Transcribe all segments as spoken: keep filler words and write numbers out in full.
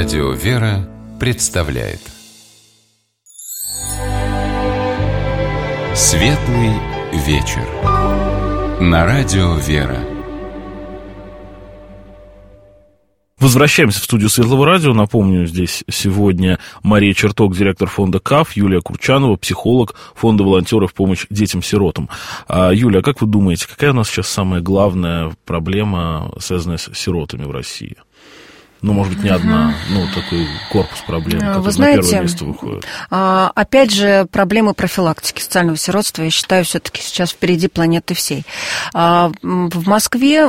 Радио «Вера» представляет Светлый вечер на Радио «Вера». Возвращаемся в студию Светлого радио. Напомню, здесь сегодня Мария Черток, директор фонда КАФ, Юлия Курчанова, психолог фонда волонтеров «Помощь детям-сиротам». А, Юлия, как вы думаете, какая у нас сейчас самая главная проблема, связанная с сиротами в России? Ну, может быть, не одна, ну, такой корпус проблем, который знаете, на первое место выходит. Опять же, проблемы профилактики социального сиротства, я считаю, все-таки сейчас впереди планеты всей. В Москве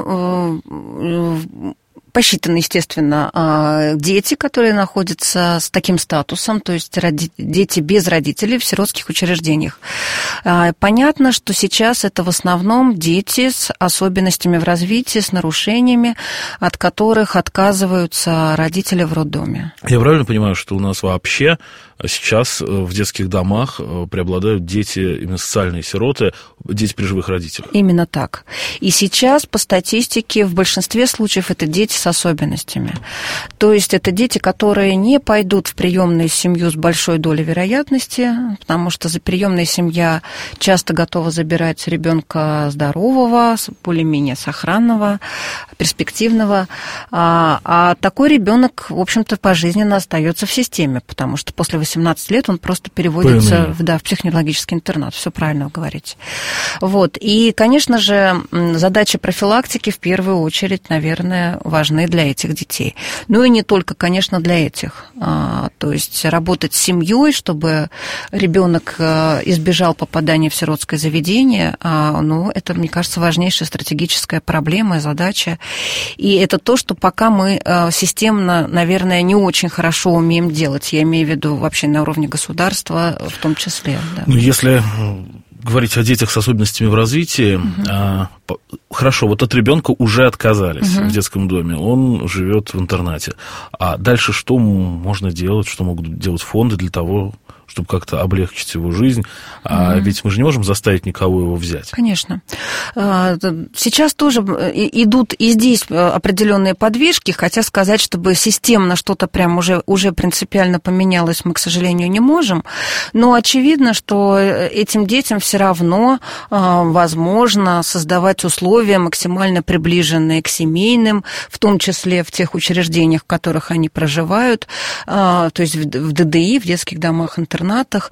посчитаны, естественно, дети, которые находятся с таким статусом, то есть дети без родителей в сиротских учреждениях. Понятно, что сейчас это в основном дети с особенностями в развитии, с нарушениями, от которых отказываются родители в роддоме. Я правильно понимаю, что у нас вообще сейчас в детских домах преобладают дети, именно социальные сироты, дети при живых родителях? Именно так. И сейчас, по статистике, в большинстве случаев это дети с особенностями. То есть это дети, которые не пойдут в приемную семью с большой долей вероятности, потому что приемная семья часто готова забирать ребенка здорового, более-менее сохранного, перспективного. А, а такой ребенок, в общем-то, пожизненно остается в системе, потому что после восемнадцати лет он просто переводится в, да, в психоневрологический интернат. Все правильно вы говорите. Вот. И, конечно же, задачи профилактики в первую очередь, наверное, важны для этих детей. Ну и не только, конечно, для этих. А, то есть работать с семьей, чтобы ребенок избежал попадания в сиротское заведение, а, ну, это, мне кажется, важнейшая стратегическая проблема и задача. И это то, что пока мы системно, наверное, не очень хорошо умеем делать. Я имею в виду вообще на уровне государства в том числе. Да. Ну, если говорить о детях с особенностями в развитии, угу. а, хорошо, вот от ребенка уже отказались угу. в детском доме, он живет в интернате. А дальше что можно делать, что могут делать фонды для того, чтобы как-то облегчить его жизнь? А mm-hmm. ведь мы же не можем заставить никого его взять. Конечно. Сейчас тоже идут и здесь определенные подвижки, хотя сказать, чтобы системно что-то прям уже, уже принципиально поменялось, мы, к сожалению, не можем. Но очевидно, что этим детям все равно возможно создавать условия, максимально приближенные к семейным, в том числе в тех учреждениях, в которых они проживают, то есть в ДДИ, в детских домах-интернатах. интернатах.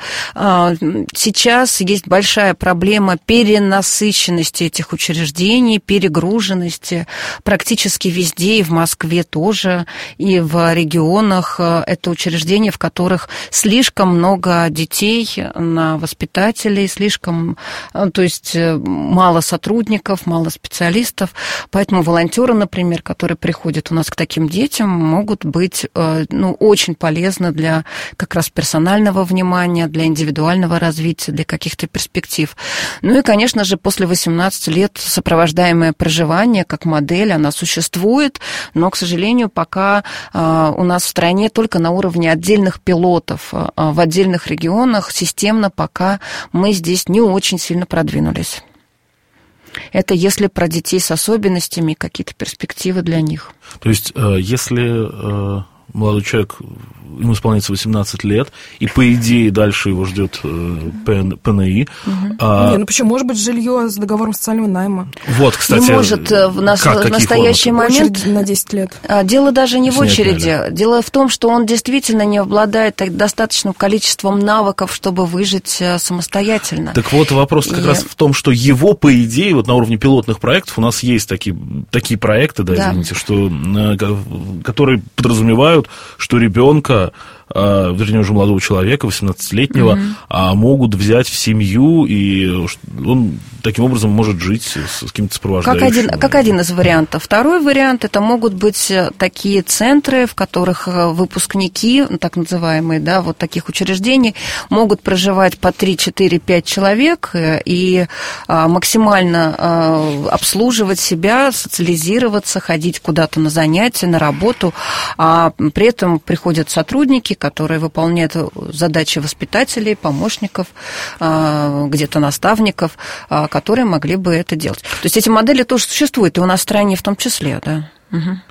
Сейчас есть большая проблема перенасыщенности этих учреждений, перегруженности практически везде, и в Москве тоже, и в регионах. Это учреждения, в которых слишком много детей на воспитателей, слишком, то есть мало сотрудников, мало специалистов. Поэтому волонтеры, например, которые приходят у нас к таким детям, могут быть, ну, очень полезны для как раз персонального внимания, для индивидуального развития, для каких-то перспектив. Ну и, конечно же, после восемнадцати лет сопровождаемое проживание как модель, она существует, но, к сожалению, пока у нас в стране только на уровне отдельных пилотов, в отдельных регионах системно пока мы здесь не очень сильно продвинулись. Это если про детей с особенностями, какие-то перспективы для них. То есть, если молодой человек, ему исполняется восемнадцать лет, и, по идее, дальше его ждет ПНИ. Угу. А... Не, ну почему? Может быть, жилье с договором социального найма. Вот, кстати. Не может в, нас, как, в настоящий формы? момент... Очередь на десять лет. Дело даже не в очереди. Сняли. Дело в том, что он действительно не обладает достаточным количеством навыков, чтобы выжить самостоятельно. Так вот, вопрос как и... раз в том, что его, по идее, вот на уровне пилотных проектов, у нас есть такие, такие проекты, да, да. извините, что, которые подразумевают, что ребенка, вернее, уже молодого человека, восемнадцатилетнего, mm-hmm. могут взять в семью, и он таким образом может жить с, с каким-то сопровождающим. Как один, как один из вариантов. Второй вариант – это могут быть такие центры, в которых выпускники, так называемые, да, вот таких учреждений, могут проживать по три, четыре, пять человек и максимально обслуживать себя, социализироваться, ходить куда-то на занятия, на работу, а при этом приходят сотрудники, которые выполняют задачи воспитателей, помощников, где-то наставников, которые могли бы это делать. То есть эти модели тоже существуют, и у нас в стране в том числе, да. Угу.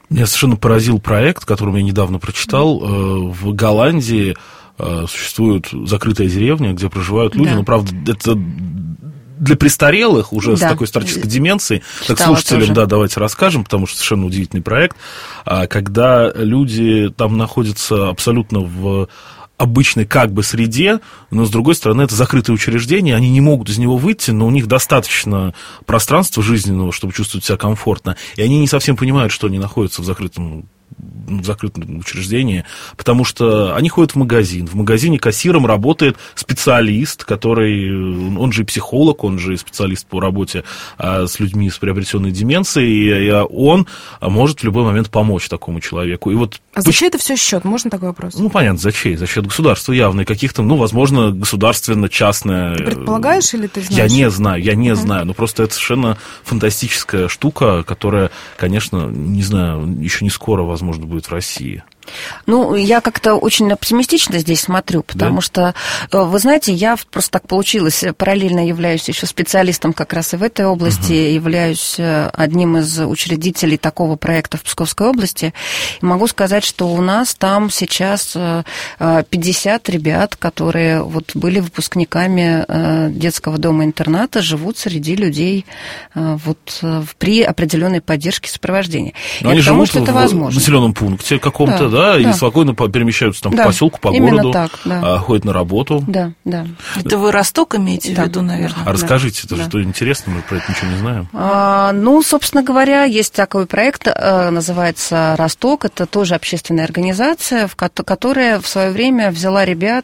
Меня совершенно поразил проект, который я недавно прочитал. В Голландии существует закрытая деревня, где проживают люди, да. но, правда, это для престарелых, уже да. с такой старческой деменцией. Читала так слушателям, тоже. да, давайте расскажем, потому что совершенно удивительный проект, когда люди там находятся абсолютно в обычной как бы среде, но, с другой стороны, это закрытое учреждение, они не могут из него выйти, но у них достаточно пространства жизненного, чтобы чувствовать себя комфортно, и они не совсем понимают, что они находятся в закрытом в закрытом учреждении, потому что они ходят в магазин. В магазине кассиром работает специалист, который, он же и психолог, он же и специалист по работе с людьми с приобретенной деменцией, и он может в любой момент помочь такому человеку. И вот а за чей это все счет? Можно такой вопрос? Ну, понятно, за чей? За счет государства явно, и каких-то, ну, возможно, государственно-частное. Ты предполагаешь или ты знаешь? Я не знаю, я не uh-huh. знаю, но просто это совершенно фантастическая штука, которая, конечно, не знаю, еще не скоро, возможно, может быть, в России. Ну, я как-то очень оптимистично здесь смотрю, потому да? что, вы знаете, я просто так получилось, параллельно являюсь еще специалистом как раз и в этой области, uh-huh. являюсь одним из учредителей такого проекта в Псковской области, и могу сказать, что у нас там сейчас пятьдесят ребят, которые вот были выпускниками детского дома-интерната, живут среди людей вот при определенной поддержке сопровождения. Но они живут что это в возможно. населенном пункте каком-то, да? Да, да, и спокойно перемещаются там да, по поселку, по городу, так, да. ходят на работу. Да, да. Это вы Росток имеете да. в виду, наверное? А да. расскажите, это да. же что интересно, мы про это ничего не знаем. А, ну, собственно говоря, есть такой проект, называется «Росток». Это тоже общественная организация, которая в свое время взяла ребят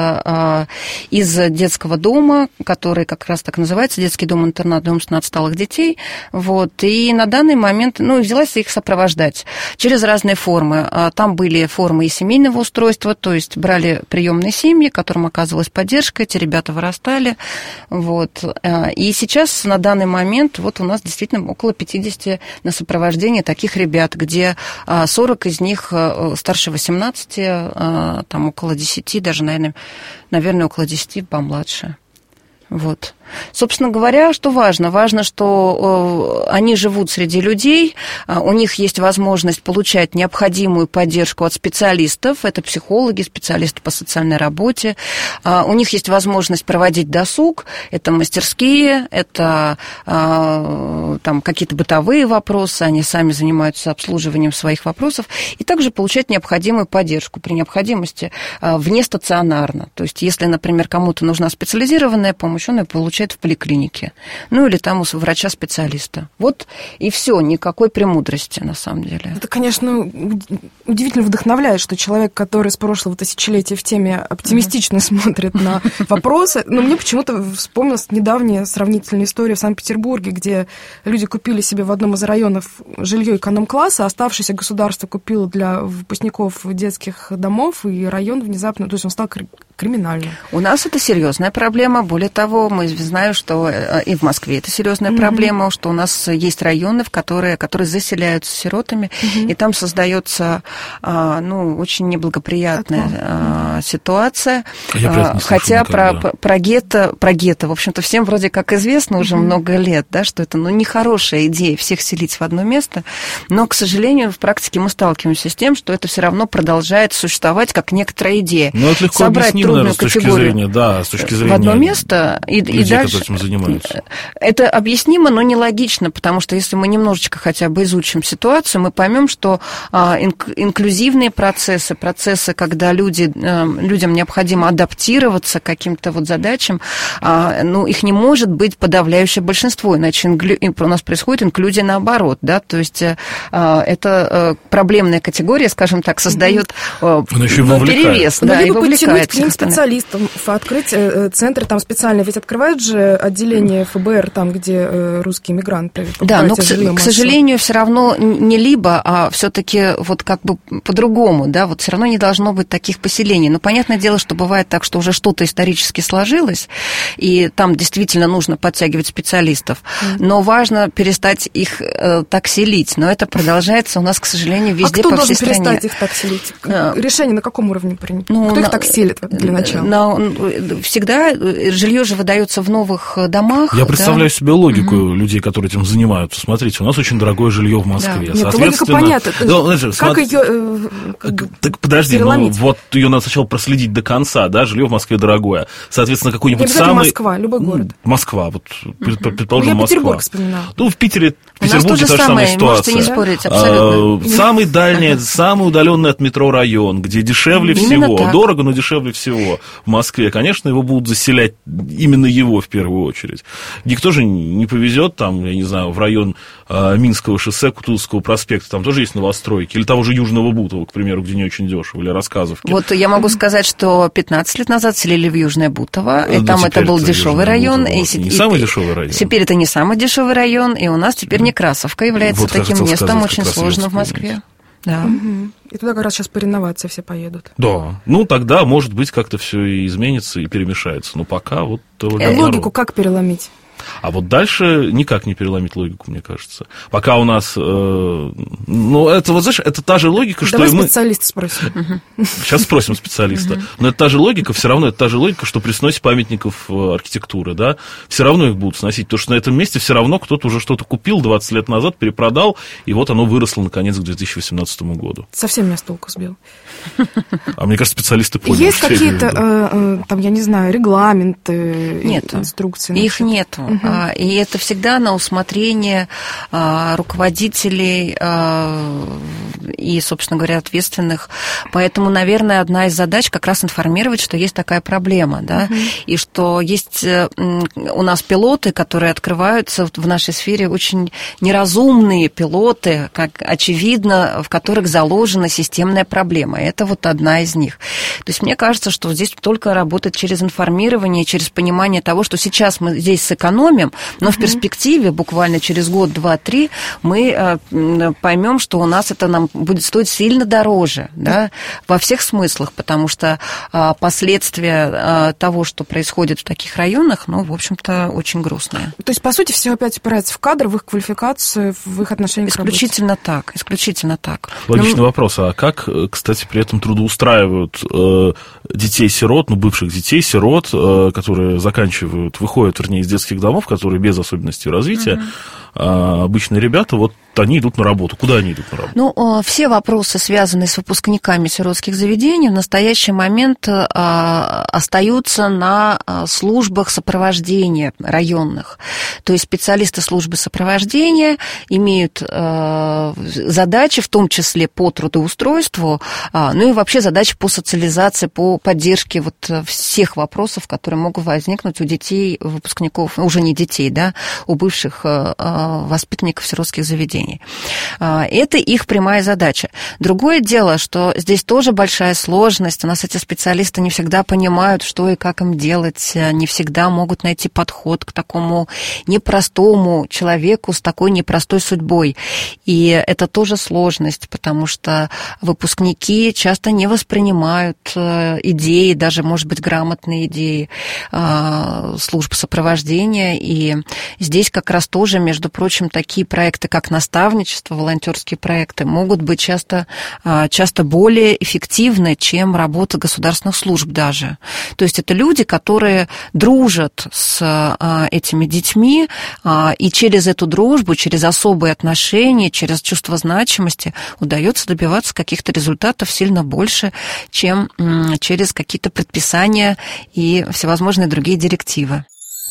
из детского дома, который как раз так называется, детский дом-интернат, дом отсталых детей. Вот, и на данный момент, ну, взялась их сопровождать через разные формы. Там были были формы и семейного устройства, то есть брали приемные семьи, которым оказывалась поддержка, эти ребята вырастали. Вот. И сейчас, на данный момент, вот у нас действительно около пятьдесят на сопровождении таких ребят, где сорок из них старше восемнадцати, там около десяти, даже, наверное, наверное около десяти помладше. Вот. Собственно говоря, что важно? Важно, что они живут среди людей, у них есть возможность получать необходимую поддержку от специалистов, это психологи, специалисты по социальной работе, у них есть возможность проводить досуг, это мастерские, это там, какие-то бытовые вопросы, они сами занимаются обслуживанием своих вопросов, и также получать необходимую поддержку при необходимости внестационарно. То есть, если, например, кому-то нужна специализированная помощь, он ее получает в поликлинике, ну или там у врача-специалиста. Вот и все, никакой премудрости на самом деле. Это, конечно, удивительно вдохновляет, что человек, который с прошлого тысячелетия в теме оптимистично mm-hmm. смотрит на вопросы, но мне почему-то вспомнилась недавняя сравнительная история в Санкт-Петербурге, где люди купили себе в одном из районов жилье эконом-класса, оставшееся государство купило для выпускников детских домов, и район внезапно, то есть он стал криминальным. У нас это серьезная проблема. Более того, мы знаем, что и в Москве это серьезная mm-hmm. проблема, что у нас есть районы, в которые, которые заселяются сиротами, mm-hmm. и там создается ну, очень неблагоприятная mm-hmm. ситуация. Я Хотя слышу, про, да. про гетто, про гетто, в общем-то, всем вроде как известно уже mm-hmm. много лет, да, что это ну, нехорошая идея всех селить в одно место, но, к сожалению, в практике мы сталкиваемся с тем, что это все равно продолжает существовать как некоторая идея. Ну, это легко собрать трудную с точки категорию зрения, да, с точки зрения в одно место и, людей, и дальше. Этим занимаются. Это объяснимо, но нелогично, потому что если мы немножечко хотя бы изучим ситуацию, мы поймем, что а, инклюзивные процессы, процессы, когда люди, а, людям необходимо адаптироваться к каким-то вот задачам, а, ну, их не может быть подавляющее большинство, иначе инклю... у нас происходит инклюзия наоборот, да, то есть а, это а, проблемная категория, скажем так, создает а, перевес, да, и вовлекает к ним специалистам, открыть центры там специально, ведь открывают же отделение эф бэ эр там, где русские мигранты. Да, но, к, к сожалению, все равно не либо, а все-таки вот как бы по-другому, да, вот все равно не должно быть таких поселений. Но понятное дело, что бывает так, что уже что-то исторически сложилось, и там действительно нужно подтягивать специалистов, но важно перестать их э, так селить. Но это продолжается у нас, к сожалению, везде а по всей стране. А кто должен перестать их так селить? Решение на каком уровне принято? Ну, кто на... их так селит? Для начала. На, всегда жилье же выдается в новых домах. Я представляю да? себе логику угу. людей, которые этим занимаются. Смотрите, у нас очень дорогое жилье в Москве. Да. Нет, логика понятна. Ну, знаете, как смотри... ее как Так подожди, ну, вот ее надо сначала проследить до конца, да, жилье в Москве дорогое. Соответственно, какой-нибудь не самый... Москва, любой город. Москва, вот, угу. предположим, Я Москва. Петербург вспоминала. Ну, в Питере, в у Петербурге та же самая ситуация. Можете не спорить, абсолютно. А, самый дальний, самый удаленный от метро район, где дешевле Именно всего, так. дорого, но дешевле всего в Москве. Конечно, его будут заселять именно его в первую очередь. Никто же не повезет там, я не знаю, в район а, Минского шоссе, Кутузовского проспекта, там тоже есть новостройки, или того же Южного Бутова, к примеру, где не очень дешево, или Рассказовки. Вот я могу сказать, что пятнадцать лет назад селили в Южное Бутово, и да, там это был дешевый район. Бутово, и, не и, самый и, дешевый район. Теперь это не самый дешевый район, и у нас теперь Некрасовка является вот, таким местом, местом, сказать, очень сложно в Москве. Да. Угу. И туда как раз сейчас по реновации все поедут. Да. Ну, тогда, может быть, как-то все и изменится, и перемешается. Но пока вот... А логику как переломить? А вот дальше никак не переломить логику, мне кажется. Пока у нас... Э, ну, это, вот, знаешь, это та же логика, Давай что и мы... специалиста спросим. Сейчас спросим специалиста. Но это та же логика, все равно это та же логика, что при сносе памятников архитектуры, да, все равно их будут сносить, потому что на этом месте все равно кто-то уже что-то купил двадцать лет назад, перепродал, и вот оно выросло, наконец, к две тысячи восемнадцатому году. Совсем меня с толку сбил. А мне кажется, специалисты поняли. Есть какие-то, э, там, я не знаю, регламенты, нет, инструкции? Их нету. Угу. И это всегда на усмотрение руководителей и, собственно говоря, ответственных. Поэтому, наверное, одна из задач как раз информировать, что есть такая проблема, да, угу. и что есть у нас пилоты, которые открываются в нашей сфере, очень неразумные пилоты, как очевидно, в которых заложена системная проблема. Это вот одна из них. То есть мне кажется, что здесь только работать через информирование, через понимание того, что сейчас мы здесь сэкономим, но в перспективе, буквально через год, два, три, мы поймем, что у нас это нам будет стоить сильно дороже, да, во всех смыслах, потому что последствия того, что происходит в таких районах, ну, в общем-то, очень грустные. То есть, по сути, все опять упирается в кадр, в их квалификацию, в их отношение к работе. Исключительно так, исключительно так. Логичный ну, вопрос. А как, кстати, при этом трудоустраивают э, детей-сирот, ну, бывших детей-сирот, э, которые заканчивают, выходят, вернее, из детских домов, которые без особенностей развития, uh-huh. а, обычные ребята, вот они идут на работу. Куда они идут на работу? Ну, все вопросы, связанные с выпускниками сиротских заведений, в настоящий момент остаются на службах сопровождения районных. То есть специалисты службы сопровождения имеют задачи, в том числе по трудоустройству, ну и вообще задачи по социализации, по поддержке вот всех вопросов, которые могут возникнуть у детей, выпускников, уже не детей, да, у бывших воспитанников сиротских заведений. Это их прямая задача. Другое дело, что здесь тоже большая сложность. У нас эти специалисты не всегда понимают, что и как им делать, не всегда могут найти подход к такому непростому человеку с такой непростой судьбой. И это тоже сложность, потому что выпускники часто не воспринимают идеи, даже, может быть, грамотные идеи служб сопровождения. И здесь как раз тоже, между прочим, такие проекты, как наставничество, волонтерские проекты могут быть часто, часто более эффективны, чем работа государственных служб даже. То есть это люди, которые дружат с этими детьми, и через эту дружбу, через особые отношения, через чувство значимости удается добиваться каких-то результатов сильно больше, чем через какие-то предписания и всевозможные другие директивы.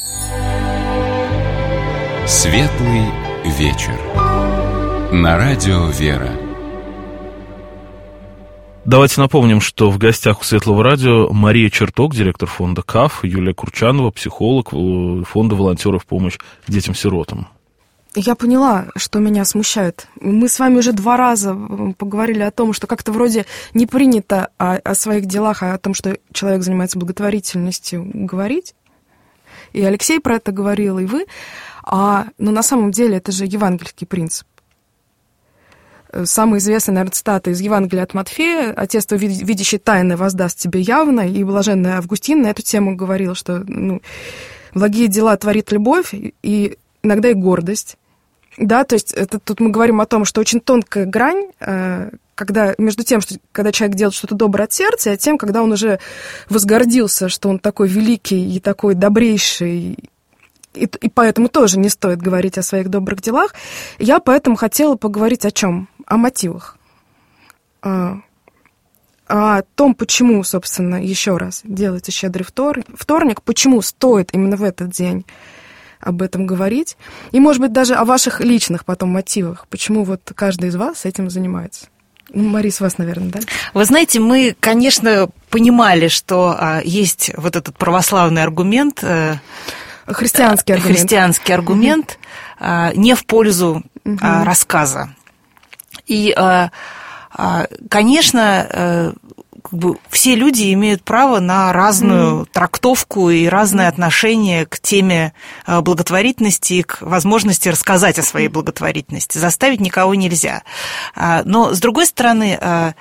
Светлый вечер. На радио «Вера». Давайте напомним, что в гостях у Светлого радио Мария Черток, директор фонда КАФ, Юлия Курчанова, психолог фонда волонтеров «Помощь детям-сиротам». Я поняла, что меня смущает. Мы с вами уже два раза поговорили о том, что как-то вроде не принято о, о своих делах, а о том, что человек занимается благотворительностью, говорить. И Алексей про это говорил, и вы. А, но на самом деле это же евангельский принцип. Самая известная, наверное, цитата из Евангелия от Матфея: «Отец твой, видящий тайны, воздаст тебе явно». И блаженный Августин на эту тему говорил, что ну, благие дела творит любовь и иногда и гордость. Да, то есть это, тут мы говорим о том, что очень тонкая грань, когда, между тем, что, когда человек делает что-то доброе от сердца, и тем, когда он уже возгордился, что он такой великий и такой добрейший, и, и поэтому тоже не стоит говорить о своих добрых делах. Я поэтому хотела поговорить о чем? О мотивах. О, о том, почему, собственно, еще раз делается щедрый вторник, почему стоит именно в этот день об этом говорить, и, может быть, даже о ваших личных потом мотивах, почему вот каждый из вас этим занимается. Ну, Мария, с вас, наверное, да? Вы знаете, мы, конечно, понимали, что а, есть вот этот православный аргумент, а, христианский аргумент, христианский аргумент mm-hmm. а, не в пользу mm-hmm. а, рассказа. И, а, а, конечно, а, как бы все люди имеют право на разную mm. трактовку и разное mm. отношение к теме благотворительности и к возможности рассказать о своей благотворительности. Заставить никого нельзя. Но, с другой стороны,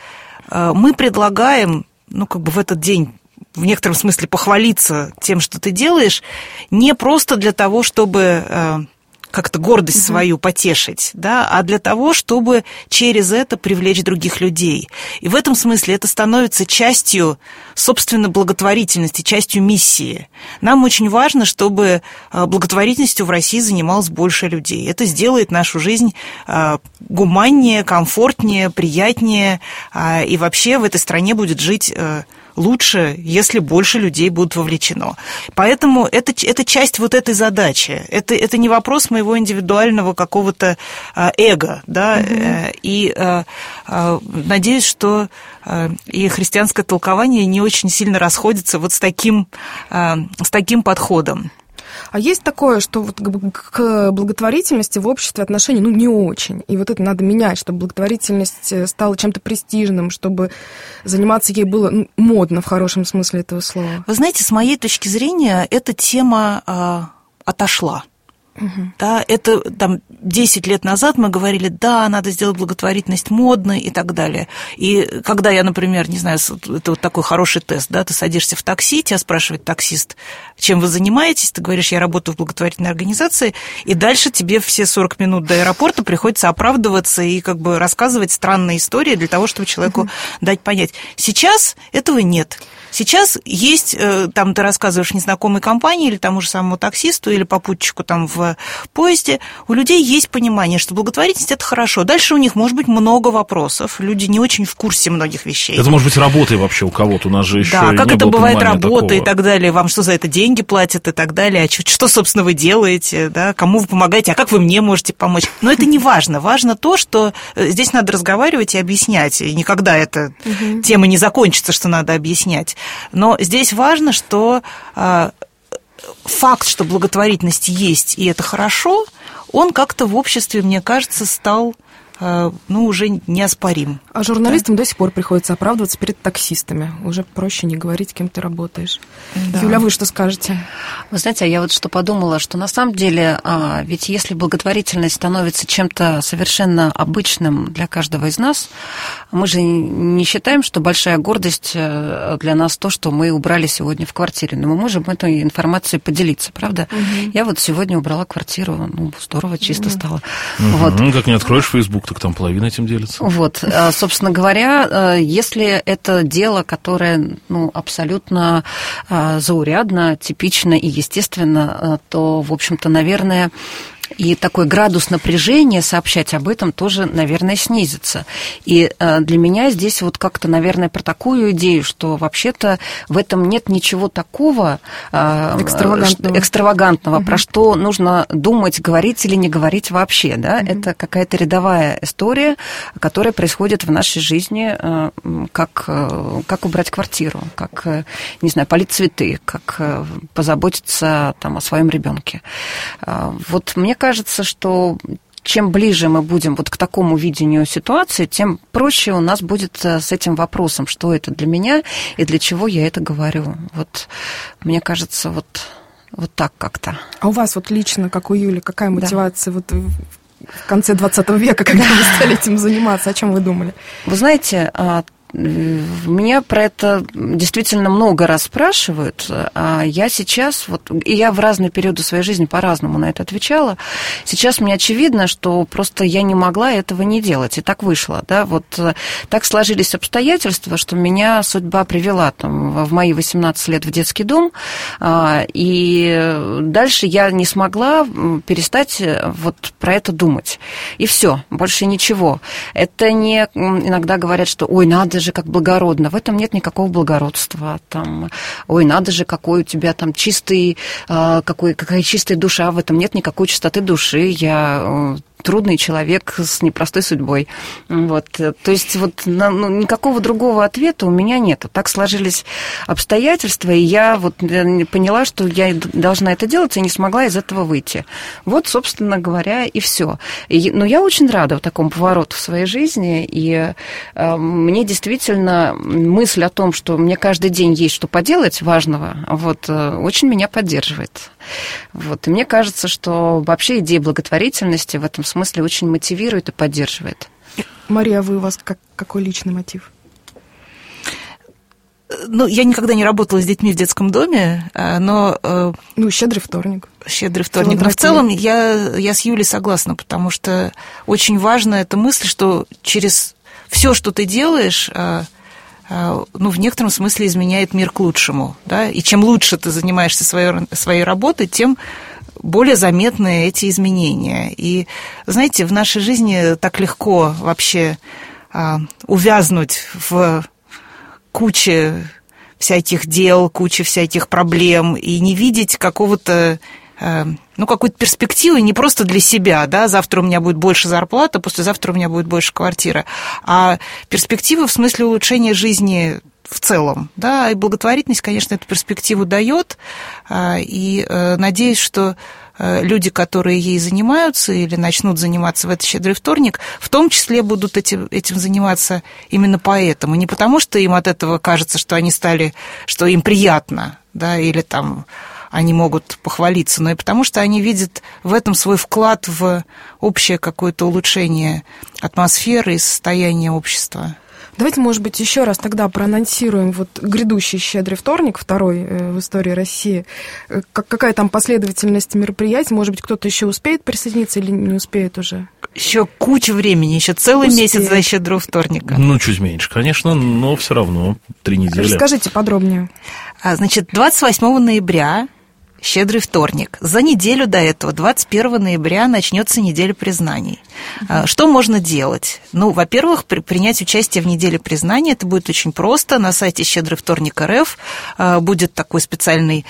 мы предлагаем, ну, как бы в этот день в некотором смысле похвалиться тем, что ты делаешь, не просто для того, чтобы как-то гордость угу. свою потешить, да, а для того, чтобы через это привлечь других людей. И в этом смысле это становится частью, собственно, благотворительности, частью миссии. Нам очень важно, чтобы благотворительностью в России занималось больше людей. Это сделает нашу жизнь гуманнее, комфортнее, приятнее, и вообще в этой стране будет жить лучше, если больше людей будут вовлечено. Поэтому это, это часть вот этой задачи. Это, это не вопрос моего индивидуального какого-то эго. Да? Mm-hmm. И надеюсь, что и христианское толкование не очень сильно расходится вот с таким, с таким подходом. А есть такое, что вот к благотворительности в обществе отношения, ну, не очень. И вот это надо менять, чтобы благотворительность стала чем-то престижным, чтобы заниматься ей было, ну, модно в хорошем смысле этого слова. Вы знаете, с моей точки зрения, эта тема а, отошла. Угу. Да, это там десять лет назад мы говорили, да, надо сделать благотворительность модной и так далее. И когда я, например, не знаю, это вот такой хороший тест, да, ты садишься в такси, тебя спрашивает таксист, чем вы занимаетесь, ты говоришь, я работаю в благотворительной организации, и дальше тебе все сорок минут до аэропорта приходится оправдываться и как бы рассказывать странные истории для того, чтобы человеку угу. дать понять. Сейчас этого нет. Сейчас есть, там ты рассказываешь незнакомой компании или тому же самому таксисту или попутчику там в поезде, у людей есть понимание, что благотворительность – это хорошо. Дальше у них может быть много вопросов, люди не очень в курсе многих вещей. Это может быть работой вообще у кого-то, у нас же еще да, не как это было бывает работа такого. И так далее, вам что за это деньги платят и так далее, а что, что собственно, вы делаете, да, кому вы помогаете, а как вы мне можете помочь. Но это не важно. Важно то, что здесь надо разговаривать и объяснять, и никогда эта угу. тема не закончится, что надо объяснять. Но здесь важно, что э, факт, что благотворительность есть, и это хорошо, он как-то в обществе, мне кажется, стал э, ну, уже неоспорим. А журналистам да? до сих пор приходится оправдываться перед таксистами. Уже проще не говорить, кем ты работаешь. Да. Юля, вы что скажете? Вы знаете, я вот что подумала, что на самом деле, а, ведь если благотворительность становится чем-то совершенно обычным для каждого из нас, мы же не считаем, что большая гордость для нас то, что мы убрали сегодня в квартире. Но мы можем этой информацией поделиться, правда? Угу. Я вот сегодня убрала квартиру, ну, здорово, чисто угу. стало. Угу. Вот. Ну, как не откроешь Facebook, так там половина этим делится. Вот, собственно говоря, если это дело, которое, ну, абсолютно заурядно, типично и естественно, то, в общем-то, наверное, и такой градус напряжения сообщать об этом тоже, наверное, снизится. И для меня здесь вот как-то, наверное, про такую идею, что вообще-то в этом нет ничего такого экстравагантного, экстравагантного угу. про что нужно думать, говорить или не говорить вообще. Да? Угу. Это какая-то рядовая история, которая происходит в нашей жизни, как, как убрать квартиру, как, не знаю, полить цветы, как позаботиться там, о своем ребенке. Вот мне кажется, что чем ближе мы будем вот к такому видению ситуации, тем проще у нас будет с этим вопросом, что это для меня и для чего я это говорю. Вот мне кажется, вот, вот так как-то. А у вас вот лично, как у Юли, какая мотивация да. вот в конце двадцатого века, когда да. вы стали этим заниматься? О чем вы думали? Вы знаете, меня про это действительно много раз спрашивают, а я сейчас, вот, и я в разные периоды своей жизни по-разному на это отвечала, сейчас мне очевидно, что просто я не могла этого не делать, и так вышло, да, вот так сложились обстоятельства, что меня судьба привела там, в мои восемнадцать лет в детский дом, и дальше я не смогла перестать вот про это думать, и все, больше ничего. Это не, иногда говорят, что, ой, надо же, как благородно, в этом нет никакого благородства, там, ой, надо же, какой у тебя там чистый, какой, какая чистая душа, в этом нет никакой чистоты души, я трудный человек с непростой судьбой. Вот. То есть вот ну, никакого другого ответа у меня нет. Так сложились обстоятельства, и я вот поняла, что я должна это делать, и не смогла из этого выйти. Вот, собственно говоря, и все. Но я очень рада такому повороту в своей жизни, и э, мне действительно мысль о том, что мне каждый день есть что поделать важного, вот, э, очень меня поддерживает. Вот. И мне кажется, что вообще идея благотворительности в этом смысле очень мотивирует и поддерживает. Мария, а вы, у вас как, какой личный мотив? Ну, я никогда не работала с детьми в детском доме, но... Ну, щедрый вторник. Щедрый вторник. Но в целом я, я с Юлей согласна, потому что очень важна эта мысль, что через все, что ты делаешь... ну, в некотором смысле изменяет мир к лучшему, да, и чем лучше ты занимаешься своей, своей работой, тем более заметны эти изменения. И, знаете, в нашей жизни так легко вообще а, увязнуть в куче всяких дел, куче всяких проблем и не видеть какого-то ну, какую-то перспективу не просто для себя, да, завтра у меня будет больше зарплата, послезавтра у меня будет больше квартира, а перспектива в смысле улучшения жизни в целом, да, и благотворительность, конечно, эту перспективу дает, и надеюсь, что люди, которые ей занимаются или начнут заниматься в этот щедрый вторник, в том числе будут этим, этим заниматься именно поэтому, не потому что им от этого кажется, что они стали, что им приятно, да, или там они могут похвалиться, но и потому что они видят в этом свой вклад в общее какое-то улучшение атмосферы и состояния общества. Давайте, может быть, еще раз тогда проанонсируем вот грядущий щедрый вторник, второй в истории России. Какая там последовательность мероприятий? Может быть, кто-то еще успеет присоединиться или не успеет уже? Еще куча времени, еще целый успеет. Месяц до щедрого вторника. Ну, чуть меньше, конечно, но все равно три недели. Расскажите подробнее. Значит, двадцать восьмого ноября щедрый вторник. За неделю до этого, двадцать первого ноября, начнется неделя признаний. Uh-huh. Что можно делать? Ну, во-первых, при, принять участие в неделе признаний. Это будет очень просто. На сайте щедрый вторник точка эр эф будет такой специальный...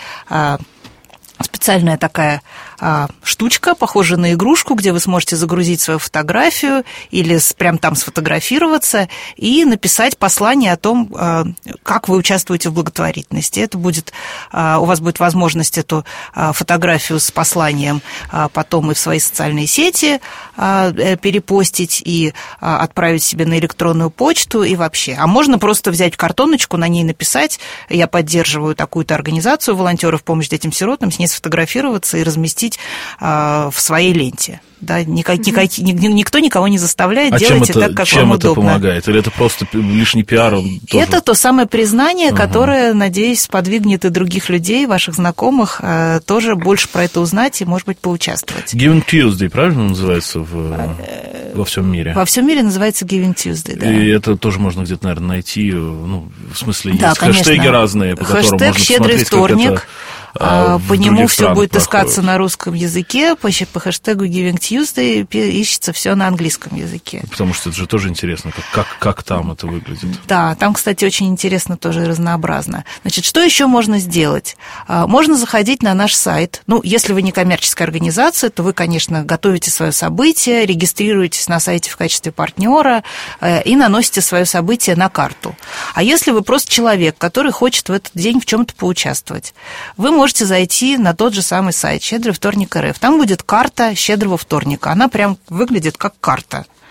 специальная такая а, штучка, похожая на игрушку, где вы сможете загрузить свою фотографию или с, прям там сфотографироваться и написать послание о том, а, как вы участвуете в благотворительности. Это будет, а, у вас будет возможность эту а, фотографию с посланием а, потом и в свои социальные сети а, перепостить и а, отправить себе на электронную почту и вообще. А можно просто взять картоночку, на ней написать: я поддерживаю такую-то организацию волонтеров помощи детям-сиротам, с ней сфотографироваться и разместить а, в своей ленте. Да, никак, никак, никто никого не заставляет, а делайте это, так, как чем вам это удобно. Помогает? Или это просто лишний пиар? Тоже? Это то самое признание, ага. которое, надеюсь, сподвигнет и других людей, ваших знакомых, тоже больше про это узнать и, может быть, поучаствовать. Giving Tuesday, правильно называется в, во всем мире? Во всем мире называется Giving Tuesday, да. И это тоже можно где-то, наверное, найти, ну, в смысле, есть да, хэштеги разные, по Хэштег которым можно «Щедрый посмотреть, вторник». как это а, по нему все будет проходит. искаться на русском языке, по, по хэштегу Giving Tuesday ищется все на английском языке. Потому что это же тоже интересно, как, как, как там это выглядит. Да, там, кстати, очень интересно тоже и разнообразно. Значит, что еще можно сделать? Можно заходить на наш сайт. Ну, если вы не коммерческая организация, то вы, конечно, готовите свое событие, регистрируетесь на сайте в качестве партнера и наносите свое событие на карту. А если вы просто человек, который хочет в этот день в чем-то поучаствовать, вы можете зайти на тот же самый сайт щедрый вторник точка эр эф. Там будет карта щедрого вторника. Она прям выглядит как карта.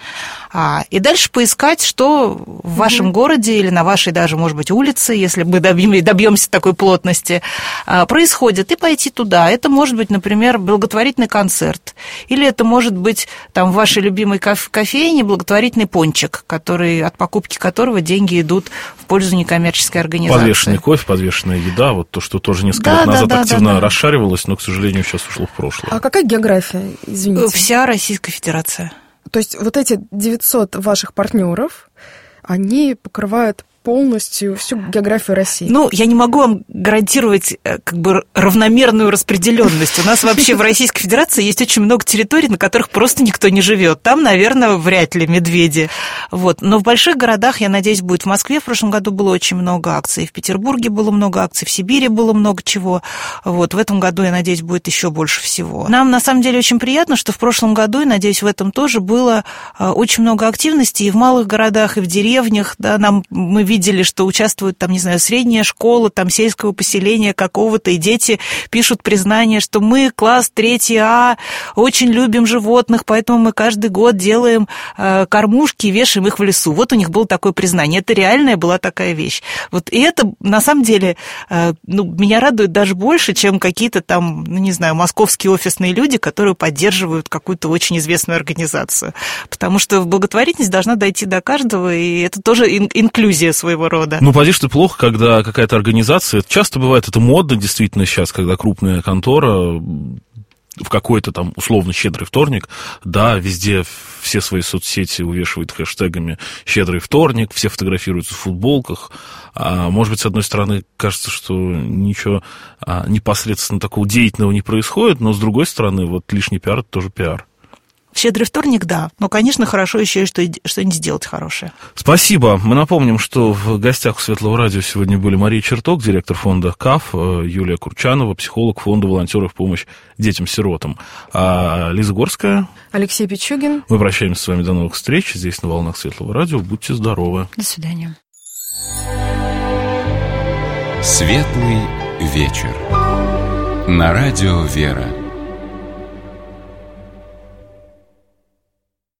А, и дальше поискать, что в вашем mm-hmm. городе или на вашей даже, может быть, улице, если мы добьемся такой плотности, происходит, и пойти туда. Это может быть, например, благотворительный концерт, или это может быть там в вашей любимой кофейне благотворительный пончик, который, от покупки которого деньги идут в пользу некоммерческой организации. Подвешенный кофе, подвешенная еда, вот то, что тоже несколько да, лет назад да, активно да, да. расшаривалось, но, к сожалению, сейчас ушло в прошлое. А какая география, извините? Вся Российская Федерация. То есть вот эти девятьсот ваших партнеров, они покрывают полностью всю географию России? Ну, я не могу вам гарантировать как бы равномерную распределенность. У нас вообще в Российской Федерации есть очень много территорий, на которых просто никто не живет. Там, наверное, вряд ли медведи. Вот. Но в больших городах, я надеюсь, будет. В Москве в прошлом году было очень много акций, в Петербурге было много акций, в Сибири было много чего. Вот. В этом году, я надеюсь, будет еще больше всего. Нам, на самом деле, очень приятно, что в прошлом году, и, надеюсь, в этом тоже было очень много активности и в малых городах, и в деревнях. Да, нам, мы видели, что участвуют, там, не знаю, средняя школа, там, сельского поселения какого-то, и дети пишут признание, что мы, класс третий А, очень любим животных, поэтому мы каждый год делаем э, кормушки и вешаем их в лесу. Вот у них было такое признание. Это реальная была такая вещь. Вот, и это, на самом деле, э, ну, меня радует даже больше, чем какие-то там, ну, не знаю, московские офисные люди, которые поддерживают какую-то очень известную организацию. Потому что благотворительность должна дойти до каждого, и это тоже ин- инклюзия своего рода. Ну, поди что плохо, когда какая-то организация, часто бывает это модно действительно сейчас, когда крупная контора в какой-то там условно щедрый вторник, да, везде все свои соцсети увешивают хэштегами «щедрый вторник», все фотографируются в футболках. А, может быть, с одной стороны, кажется, что ничего а, непосредственно такого деятельного не происходит, но с другой стороны, вот лишний пиар – это тоже пиар. В щедрый вторник, да. Но, конечно, хорошо еще и что-нибудь сделать хорошее. Спасибо. Мы напомним, что в гостях у Светлого радио сегодня были Мария Черток, директор фонда КАФ, Юлия Курчанова, психолог фонда волонтеров в помощь детям-сиротам, а Лиза Горская, Алексей Пичугин. Мы прощаемся с вами до новых встреч здесь на волнах Светлого радио. Будьте здоровы. До свидания. Светлый вечер. На радио «Вера».